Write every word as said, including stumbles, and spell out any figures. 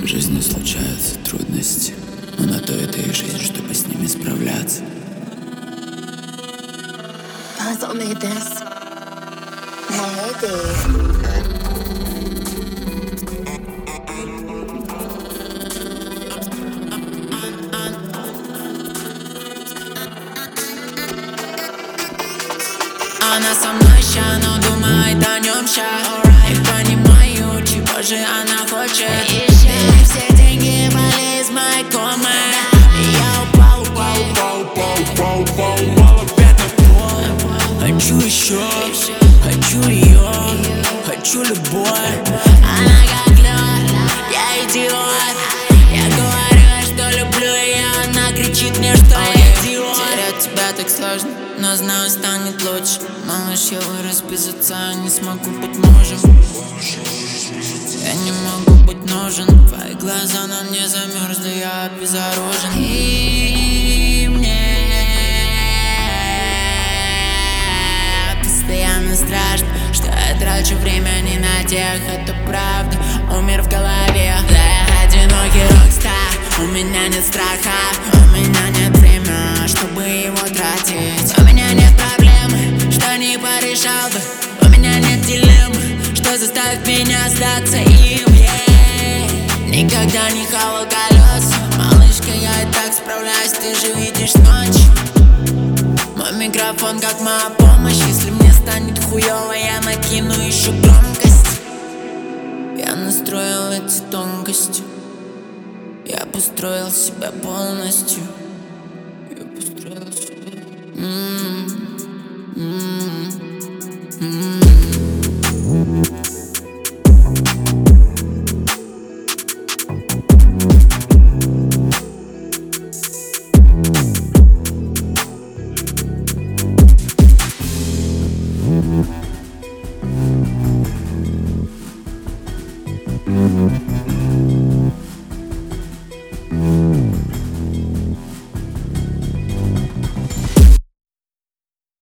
В жизни случаются трудности, но на то это и жизнь, чтобы с ними справляться. Puzzle made this. Maybe. Она со мной ща, но думает о нем ща. И понимаю, чего же она хочет. И все деньги были из моей комы. И я упал, упал, упал, упал, упал, упал, упал опять на пол. Хочу еще, хочу ее, хочу любовь. Она как лед, я идиот. Я говорю, что люблю ее, она кричит мне, что я идиот. Терять тебя так сложно, но знаю, станет лучше. Малыш, я вырос без отца, не смогу быть мужем. Я не могу быть нужен. Твои глаза на мне замерзли, я обезоружен. И мне постоянно страшно, что я трачу время не на тех. Это правда, умер в голове. Да, я одинокий рокстар. У меня нет страха, у меня нет времени, чтобы его тратить. У меня нет проблемы, что не порешал бы. У меня нет дилеммы, что заставит меня сдаться им. Yeah. Никогда не хавал колес. Малышка, я и так справляюсь, ты же видишь ночь. Мой микрофон как моя помощь. Если мне станет хуёво, я накину еще громкость. Я настроил эти тонкости. Я построил себя полностью. Я построил себя. М-м-м.